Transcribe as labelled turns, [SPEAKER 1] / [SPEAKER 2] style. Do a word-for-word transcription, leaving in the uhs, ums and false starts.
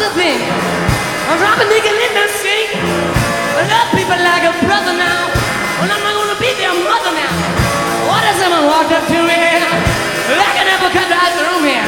[SPEAKER 1] thing. I'm drop a nickel in the street. I love people like a brother.